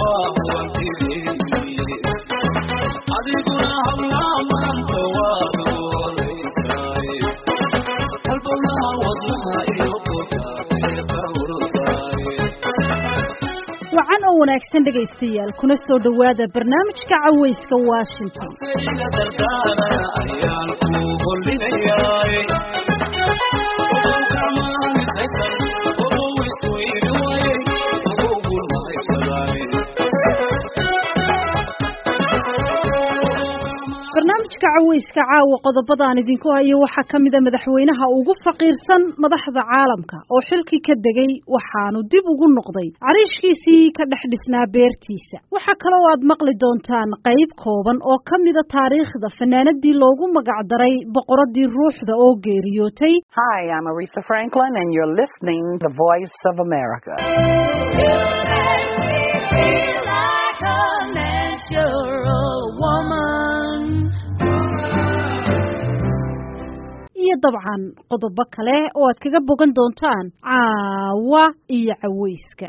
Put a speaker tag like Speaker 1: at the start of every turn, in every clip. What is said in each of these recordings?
Speaker 1: wacan oo wanaagsan dhagaystayaal kuna soo dhawaada barnaamijka cawayska Washington barnaamijka cawayska caawa qodobadaan idinku hayo waxa kamid ah madaxweynaha ugu faqiirsan madaxda caalamka oo xilkii ka degay waxaanu dib ugu noqday cariishkiisii ka dhex dhisnaa beertiisa waxa kale oo aad maqli doontaan qayb kooban oo kamid ah taariikhda fanaanadii loogu magac daray boqoradii ruuxda oo geeriyootay.
Speaker 2: Hi, I'm Aretha Franklin and you're listening to The Voice of America.
Speaker 1: iyo dabcan qodobo kale oo aad kaga bogan doontaan caawa iyo cawayska.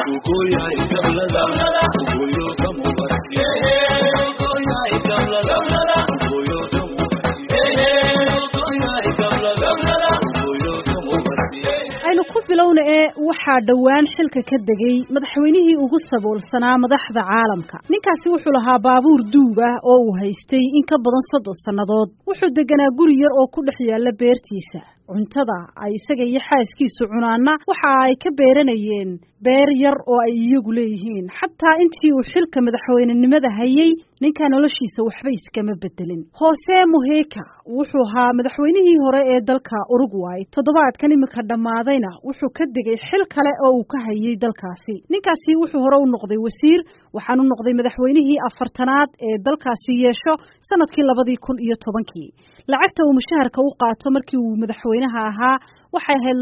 Speaker 1: aynu ku bilowna waxaa dhawaan xilka ka degay madaxweynihii ugu saboolsanaa madaxda caalamka. ninkaasi wuxuu lahaa baabuur duug ah oo uu haystay in ka badan 30 sannadood. wuxuu deganaa guri yar oo ku dhex yaala beertiisa. cuntada ay isaga iyo xaaskiisu cunaana waxa ay ka beeranayeen beer yar oo ay iyagu leeyihiin. xataa intii uu xilka madaxweynenimada hayay ninka noloshiisa waxba iskama bedelin. Jose Mujica wuxuu ahaa madaxweynihii hore ee dalka Uruguay. toddobaadkan imika dhamaadayna wuxuu ka degay xil kale oo uu ka hayay dalkaasi. ninkaasi wuxuu hore u noqday wasiir, waxaanu noqday madaxweynihii 4aad ee dalkaasi yeesho sanadkii 2010. lacagta uu mushaharka u qaato markii uu madaxweynaha ahaa waxay ahayd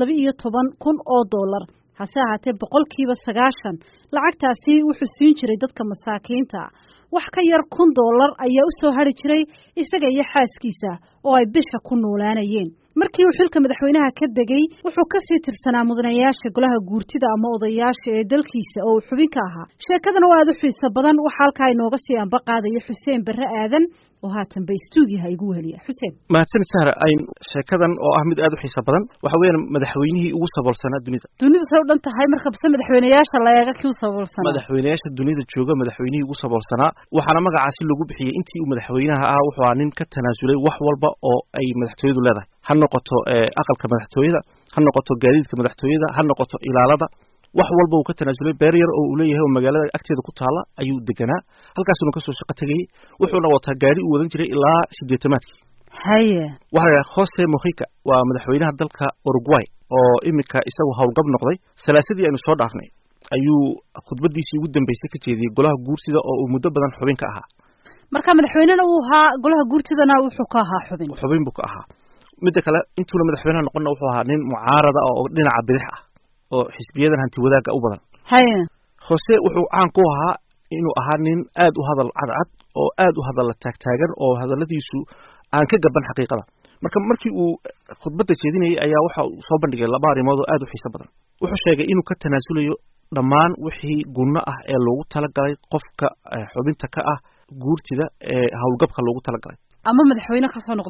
Speaker 1: $12,000. hase ahaatee 90% lacagtaasi wuxuu siin jiray dadka masaakiinta. wax ka yar $1,000 ayaa u soo hari jiray isaga iyo xaaskiisa oo ay bisha ku noolaanayeen. markii uu xilka madaxweynaha ka degay wuxuu ka sii tirsanaa mudanayaasha golaha guurtida ama odayaasha ee dalkiisa oo uu xubin ka ahaa. sheekadan waa aad u xiiso badan waxa halkaa inooga sii anba qaadaya Xuseen Barre Aadan oo haatan bay stuudiyaha igu weheliya. Xuseen,
Speaker 3: mahadsan Sahra. sheekadan oo ah mid aad u xiiso badan waxa weeyaan madaxweynihii ugu saboolsanaa
Speaker 1: dunida soo dhan tahay marka bas madaxweynayaasha la eega kii saboolsanaa
Speaker 3: madaxweynayaasha dunida jooga madaxweynihii ugu saboolsanaa waxaana magacaasi lagu bixiyay intii uu madaxweynaha ahaa. wuxuu ahaa nin ka tanaasulay wax walba oo ay madaxtooyadu leedahay, ha noqoto aqalka madaxtooyada, ha noqoto gaadiidka madaxtooyada, ha noqoto ilaalada. wax walba uu ka tanaasulay. beer yar oo uu leeyahay oo magaalada agteeda ku taala ayuu deganaa. halkaasuna ka soo shaqo tagay. wuxuuna wataa gaari uu wadan jiray ilaa 80-aadkii.
Speaker 1: haye
Speaker 3: waxa Jose Mujica waa madaxweynaha dalka Uruguay oo imika isagu howlgab noqday. salaasadii aynu soo dhaafnay ayuu khudbadiisii ugu dambeysay ka jeediyay golaha guursida oo uu muddo badan xubin ka ahaa.
Speaker 1: marka madaxweynena uu ahaa golaha guurtidana wuxuu ka ahaa
Speaker 3: xubin buu ka ahaa. midda kale intuuna madaxweynaha noqonna wuxuu ahaa nin mucaarada oo dhinaca bidix ah oo xisbiyadan hanti wadaaga u badan.
Speaker 1: haye
Speaker 3: Jose wuxuu caan ku ahaa inuu ahaa nin aad u hadal cadcad oo aad u hadal taagtaagan oo hadaladiisu aan ka gaban xaqiiqada. markii uu khudbadda jeedinayay ayaa waxa uu soo bandhigay 2 arrimood oo aad u xiiso badan. wuxuu sheegay inuu ka tanaasulayo dhammaan wixii gunno ah ee loogu talagalay qofka xubinta ka ah guurtida ee howlgabka loogu talagalay
Speaker 1: ama madaxweyne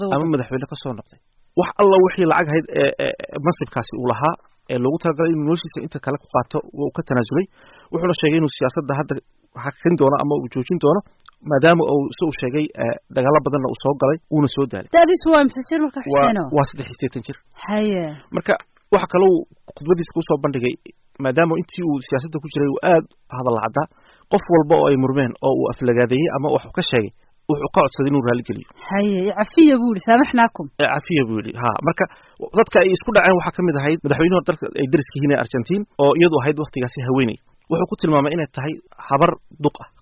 Speaker 1: ka soo noqday.
Speaker 3: wax alla wixii lacag ahayd mansibkaasi uu lahaa ee loogu talagalay inuu noloshiisa inta kale ku qaato uu ka tanaasulay. wuxuuna sheegay inuu siyaasadda hadda hakin doono ama uu joojin doono maadaama uu soo sheegay dagaalo badanna uu soo galay uuna soo daalay.
Speaker 1: taadiis waa imsajir marka Xuseeno
Speaker 3: waa 83 jir.
Speaker 1: haye
Speaker 3: marka waxa kale uu khudbadiisa ku soo bandhigay maadaama intii uu siyaasadda ku jiray uu aad hadal cadda qof walba oo ay murmeen oo uu aflagaadeeyay ama wax ka sheegay wuxuu ka codsaday inuu raali geliyo.
Speaker 1: haye cafiya buu yiri saamaxnaakum.
Speaker 3: cafiya buu yiri marka dadka ay isku dhaceen waxa kamid ahayd madaxweynaha dalka ay dariska yihiin Argentina oo iyadu ahayd waqtigaasi haweeney. wuxuu ku tilmaamay inay tahay habar duq ah.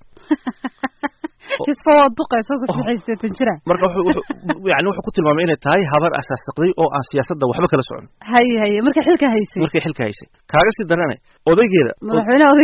Speaker 1: kisoo duqayso ku xisaysan jira.
Speaker 3: marka wuxuu ku tilmaamay inay tahay habar asaasaqday oo aan siyaasadda waxba kala socon.
Speaker 1: haye marka xilka haysay
Speaker 3: kaaga sii daranay odaygeeda
Speaker 1: madaxweynaha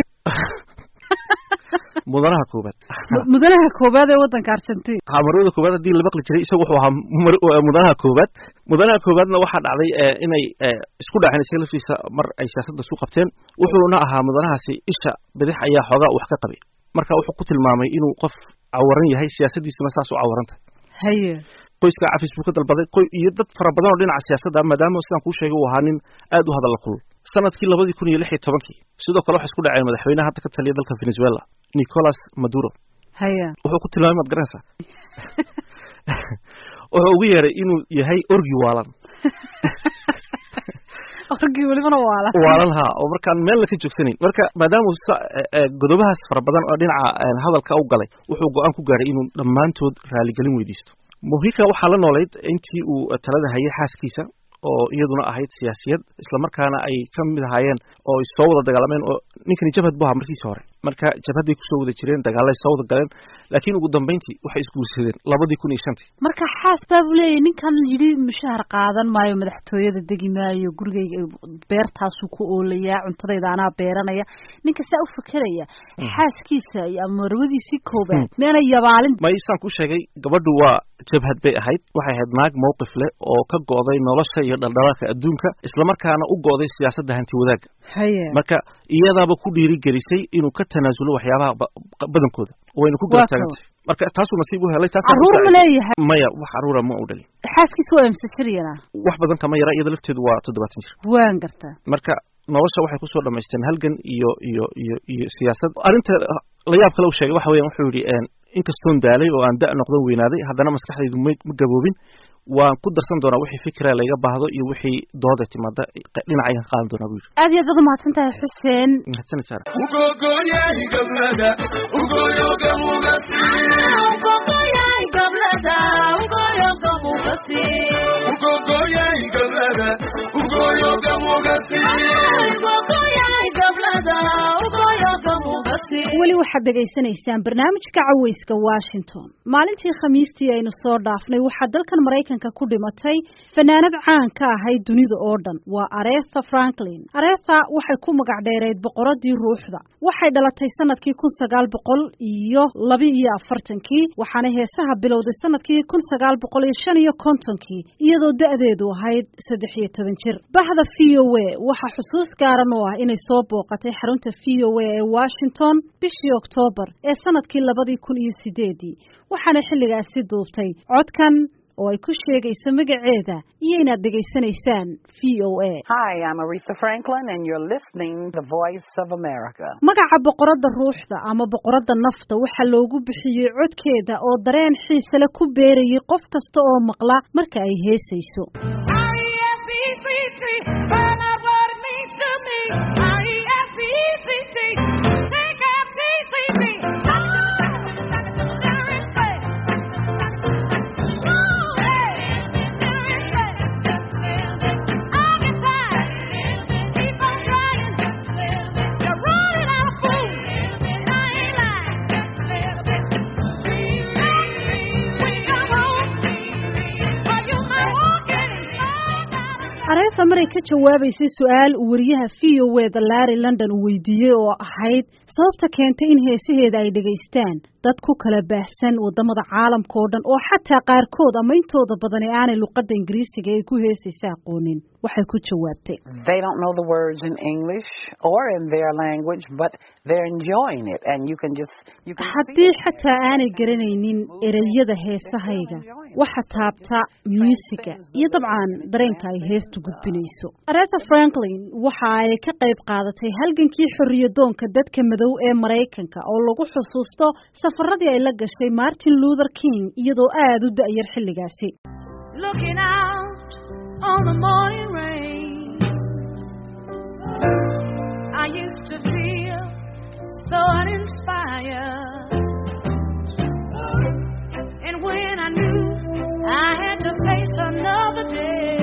Speaker 1: mudanaha koobaad ee wadanka Argentina.
Speaker 3: marwada koobaad hadii la baqli jiray isagu wuxuu ahaa mudanaha koobaadna waxa dhacday inay isku dhaceen isaga laftiisa mar ay siyaasadda soo qabteen. wuxuuna ahaa mudanahaasi isha bidix ayaa xoogaa wax ka qabay. marka wuxuu ku tilmaamay inuu qof cawaran yahay siyaasadiisuna saas u cawarantahay
Speaker 1: haye
Speaker 3: qoyska cafis buu ka dalbaday iyo dad fara badan oo dhinaca siyaasadda maadaama sidaan kuu sheegay uu ahaa nin aad u hadal kulul sanadkii 2016 sidoo kale waxa isku dhacay madaxweynaha hadda ka taliya dalka Venezuela Nicolas Maduro
Speaker 1: haye
Speaker 3: wuxuu ku tilmaamay mad garanaysaa wuxuu ugu yeeray inuu yahay orgi waalan
Speaker 1: orgi walibana
Speaker 3: waalan ha oo markaan meel la ka joogsanin marka maadaama godobahaas fara badan oo dhinaca hadalka u galay wuxuu go'aan ku gaaray inuu dhammaantood raaligelin weydiisto Mujica waxaa la noolayd intii uu talada hayay xaaskiisa oo iyaduna ahayd siyaasiyad isla markaana ay ka mid ahaayeen oo soo wada dagaalameen oo ninkani jabhad buu ahaa markiisii hore marka jabhaday ku soo wada jireen dagaalay soo wada galeen laakiin ugu dambeyntii waxay isku guursadeen 2005
Speaker 1: marka xaas baa leeyahay ninkan yiri mushahar qaadan maayo madaxtooyada degi maayo gurigayga beertaas ku oolaya cuntadayda anaa beeranaya ninka saa u fakaraya xaaskiisa ama marwadiisii koobaad meena yabaalin
Speaker 3: ma isaan ku sheegay gabadhu waa jabhad bay ahayd waxay ahayd naag mowqif leh oo ka go'day nolosha iyo dhaldhalaalka adduunka isla markaana u go'day siyaasadda hanti wadaaga marka iyadaaba ku dhiiri gelisay inuu ka tanaasulo waxyaabaha badankooda wayna ku gartaagantay marka taasuu nasiib u helay
Speaker 1: caruur ma leeyahay
Speaker 3: maya wax caruura ma u dhalin
Speaker 1: xaaskiisu waa imsashiriyana
Speaker 3: wax badan kama yara iyada lafteedu waa 70 jir
Speaker 1: waan gartaa
Speaker 3: marka nolosha waxay ku soo dhamaysteen halgan iyo siyaasad arinta la yaab kale uu sheegay waxa weeyaan wuxuu yiri inkastoon daalay oo aan da' noqdan weynaaday haddana maskaxdaydu ma gaboobin waan ku darsan doonaa wixii fikra laga baahdo iyo wixii dooda timaada dhinacayga qaadan doonaa buu
Speaker 1: aad iyo aad mahadsan tahay Xuseen
Speaker 3: mahadsan sar
Speaker 1: weli waxaad dhegaysanaysaan barnaamijka caweyska Washington maalintii khamiistii aynu soo dhaafnay waxaa dalkan Mareykanka ku dhimatay fanaanad caan ka ahayd dunida oo dhan waa Aretha Franklin. Aretha waxay ku magac dheereed boqoradii ruuxda waxay dhalatay sanadkii 1942 waxaana heesaha bilowday sanadkii 1955 iyadoo da'deedu ahayd 13 jir. Bahda VOA waxa xusuus gaaran oo ah inay soo booqatay xarunta VOA ee Washington bishii October ee sanadkii 2008 waxaana xilligaasi duubtay codkan oo ay ku sheegayso magaceeda iyo inaad dhegaysanaysaan VOA.
Speaker 2: Hi, I'm Aretha Franklin and you're listening to The Voice of America.
Speaker 1: Magaca boqoradda ruuxda ama boqoradda nafta waxa loogu bixiyay codkeeda oo dareen xiiso leh ku beerayay qof kasta oo maqla marka ay heesayso. Aretha maray ka jawaabaysay su'aal uu wariyaha VOA-da Larry London uu weydiiyay oo ahayd sababta keentay in heesaheeda ay dhageystaan dad ku kala baahsan wadamada caalamka oo dhan oo xataa qaarkood ama intooda badan aanay luqadda Ingiriisiga ay ku heesaysaa aqoonin waxay ku jawaabtay
Speaker 2: They don't know the words in English or in their language but they're enjoying it and you can
Speaker 1: haddii xataa aanay garanaynin ereyada heesahayga waxa taabta musiga iyo dabcan dareenka ay heestu gudbinayso. Aretha Franklin waxa ay ka qayb qaadatay halgankii xorriyadoonka dadka madow ee Mareykanka oo lagu xusuusto safaradii ay la gashay Martin Luther King iyadoo aad u da'yar xilligaasi. Looking out on the morning rain I used to feel so uninspired and when I knew I had to face another day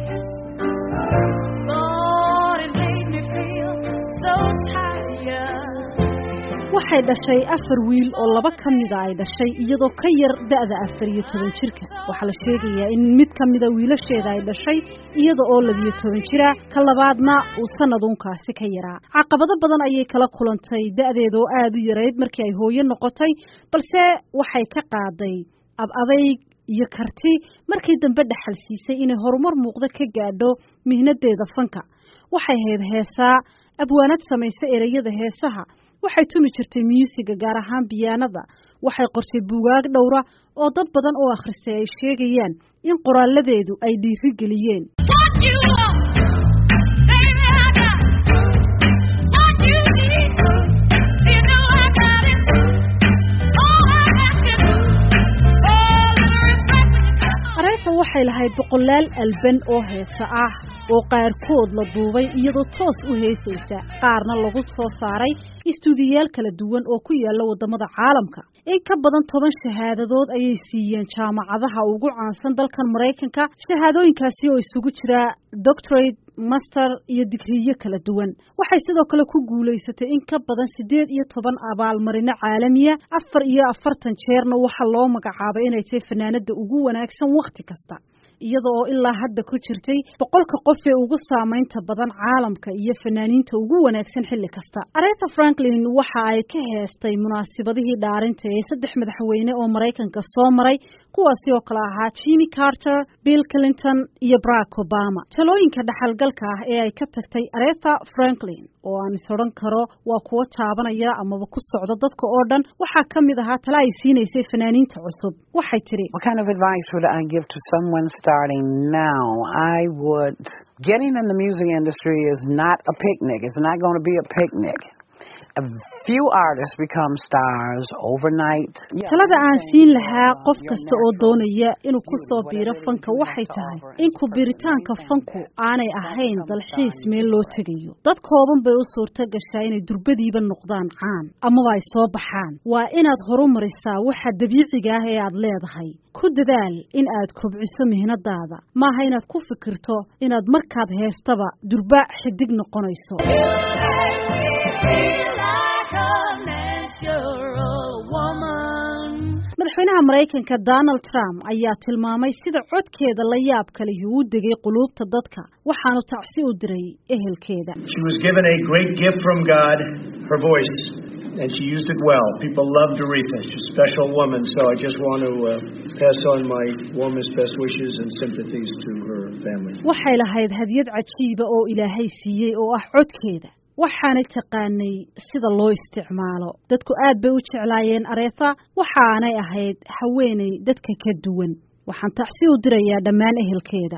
Speaker 1: Lord it made me feel so tired waxay dhashay 4 wiil oo 2 kamid ah ay dhashay iyadoo ka yar da'da 14 jirka waxa la sheegayaa in mid kamid ah wiilasheeda ay dhashay iyada oo 12 jira ka labaadna uu sanadunkaasi ka yaraa caqabado badan ayay kala kulantay da'deedu aad u yareyd markii ay hooyo noqotay balse waxay ka qaaday adayg iyo karti markii dambe dhaxal siisay inay horumar muuqda ka gaadho mihnadeeda fanka waxay ahayd heesaa abwaanad sameysay ereyada heesaha waxay tumi jirtay musiga gaar ahaan biyaanada waxay qortay buugaag dhowra oo dad badan oo akhristay ay sheegayaan in qoraaladeedu ay dhiiri geliyeen waxay lahayd boqolaal alban oo heesa ah oo qaarkood la duubay iyadoo toos u heesaysa qaarna lagu soo saaray istuudiyaal kala duwan oo ku yaala wadamada caalamka in ka badan 10 shahaadadood ayay siiyeen jaamacadaha ugu caansan dalkan Mareykanka shahaadooyinkaasi oo isugu jira doctorate master iyo digriyo kala duwan waxay sidoo kale ku guuleysatay in ka badan 18 abaalmarino caalamiya 44 jeerna waxa loo magacaabay inay tahay fanaanada ugu wanaagsan waqti kasta iyadoo ilaa hadda ku jirtay 100 qof ee ugu saameynta badan caalamka iyo fanaaniinta ugu wanaagsan xilli kasta Aretha Franklin waxa ay ka heestay munaasabadihii dhaarinta ee 3 madaxweyne oo Mareykanka soo maray kuwaasi oo kala ahaa Jimmy Carter, Bill Clinton iyo Barack Obama talooyinka dhaxalgalka ah ee ay ka tagtay Aretha Franklin oo aan soran karo waa kuwa taabanaya ama ku socdo dadka oo dhan waxa kamid ahaa tala ay siinaysay fanaaniinta cusub waxay tiri
Speaker 2: What kind of advice would I give to someone starting now? I would getting in the music industry is not a picnic. It's not going to be a picnic. A few artists become stars overnight.
Speaker 1: talada aan siin lahaa qof kasta oo doonaya inuu ku soo biiro fanka waxay tahay in ku biritaanka fanku aanay ahayn dalxiis meel loo tagayo dad kooban bay u suurta gashaa inay durbadiiba noqdaan caan ama ay soo baxaan waa inaad horumarisaa waxa dabiiciga ah ee aad leedahay ku dadaal in aad kobciso mihnadaada maaha inaad ku fikirto inaad markaad heestaba durba xidig noqonayso madaxweynaha Mareykanka Donald Trump ayaa tilmaamay sida codkeeda la yaab kale uu degay qulubta dadka waxaanu tacsi u diray ehelkeeda
Speaker 4: She was given a great gift from God, her voice, and she used it well. People loved Aretha. She's a special woman, so I just want to pass on my warmest best wishes and sympathies to her family.
Speaker 1: waxay lahayd hadiyad cajiiba oo Ilaahay siiyay oo ah codkeeda waxaanay taqaanay sida loo isticmaalo dadku aad bay u jeclaayeen Aretha waxaanay ahayd haweeney dadka ka duwan waxaan tacsi u dirayaa dhammaan ehelkeeda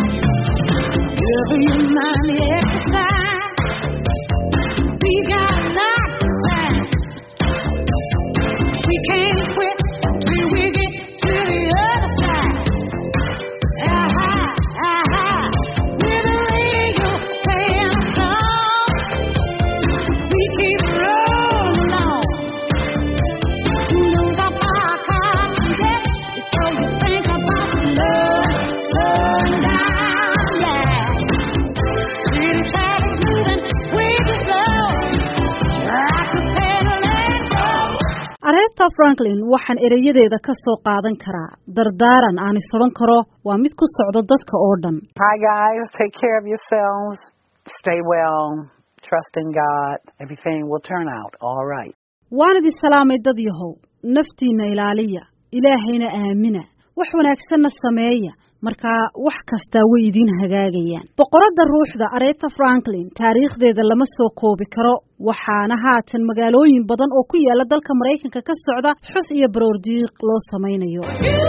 Speaker 1: Aretha Franklin waxaan erayadeeda ka soo qaadan karaa dardaaran aan isodhan karo waa mid ku socdo dadka oo dhan
Speaker 2: Hi guys, take care of yourselves. Stay well. Trust in God. Everything will turn out all right.
Speaker 1: waan idin salaamay dad yahow naftiina ilaaliya ilaahayna aamina wax wanaagsanna sameeya marka wax kasta way idin hagaagayaan boqorada ruuxda Aretha Franklin taariikhdeeda lama soo koobi karo waxaana haatan magaalooyin badan oo ku yaala dalka Mareykanka ka socda xus iyo baroordiiq loo sameeyo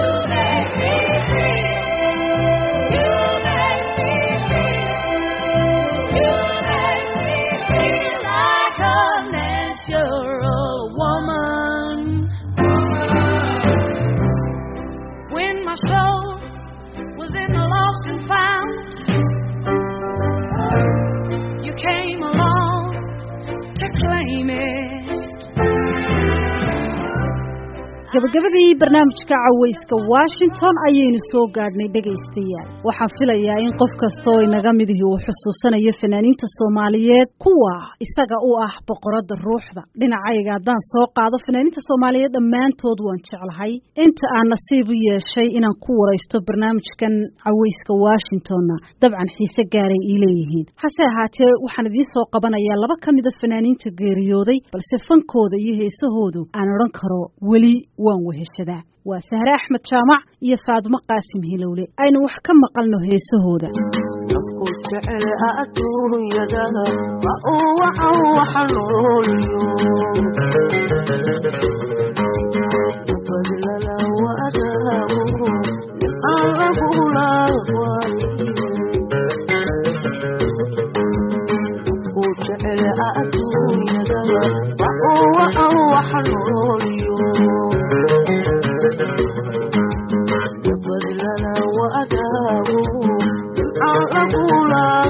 Speaker 1: gabagabadii barnaamijka cawayska Washington ayaynu soo gaadhnay dhageystayaal waxaan filayaa in qof kasta oo inaga mid yahay uu xusuusanayo fanaaniinta Soomaaliyeed kuwa isaga u ah boqorada ruuxda dhinacayga hadaan soo qaado fanaaniinta Soomaaliyeed dhammaantood waan jeclahay inta aan nasiib u yeeshay inaan ku wareysto barnaamijkan cawayska Washington dabcan xiise gaaray ileeyihiin hase ahaatee waxaan idin soo qabanayaa laba kamid ah fanaaniinta geeriyooday balse fankooda iyo heesahoodu aan oran karo wali waan weheshadaa waa Sahra Axmed Jaamac iyo Faadimo Qaasim Hilowle aynu wax ka maqalno heesahooda
Speaker 5: جعل أتوه يدها وأوعى حلوليو بدلنا وأداه أرغب لا وجعل أتوه يدها وأوعى حلوليو بدلنا وأداه أرغب لا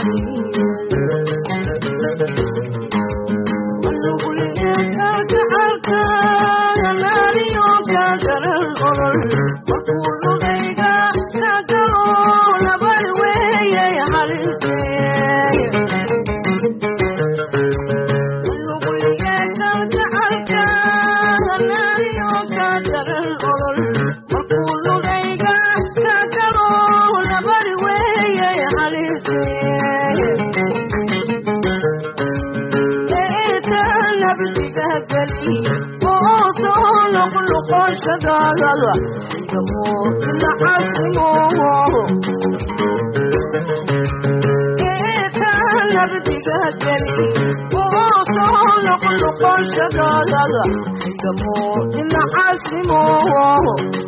Speaker 5: شغالة يموت العاصمه إيتانا بتقهدني وصول كل شغالة يموت العاصمه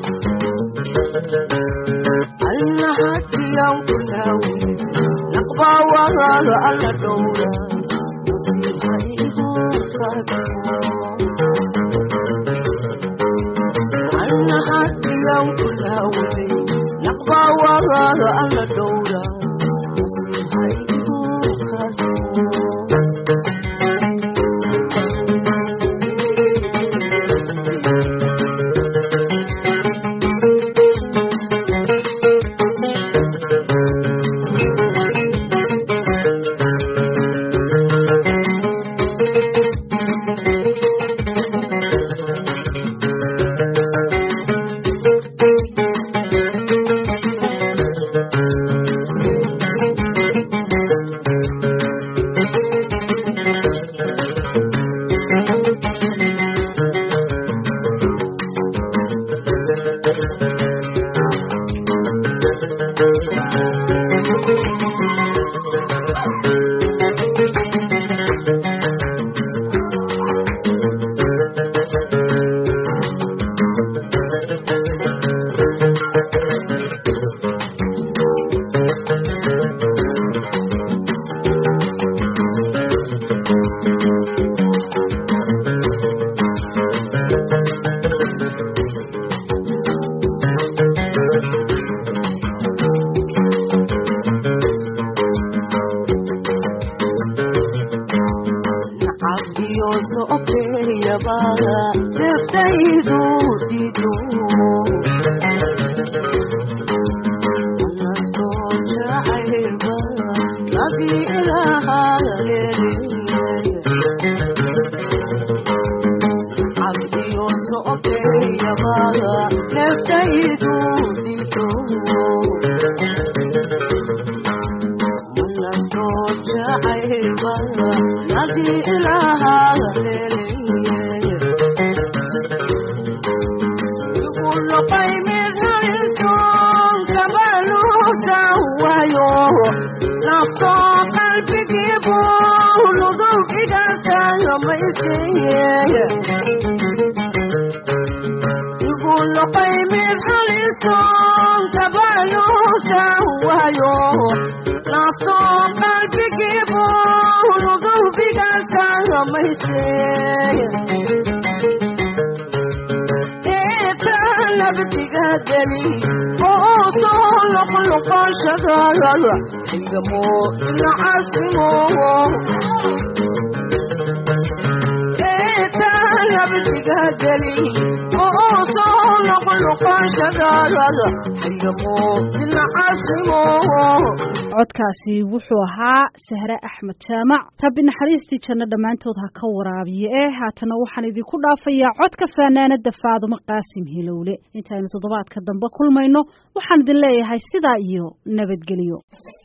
Speaker 5: أنا حتى يوم كناوي نقبع وغالا على دولة نصيبها يقول كاسمه يوم كلها ولي نقبع وراها على دورة
Speaker 1: codkaasi wuxuu ahaa Sahra Axmed Jaamac rabbi naxariistii janno dhamaantood ha ka waraabiye haatana waxaan idinku dhaafayaa codka fanaanada Faadumo Qaasim Hilowle intaaynu toddobaadka dambe kulmayno waxaan idin leeyahay sidaa iyo nabadgelyo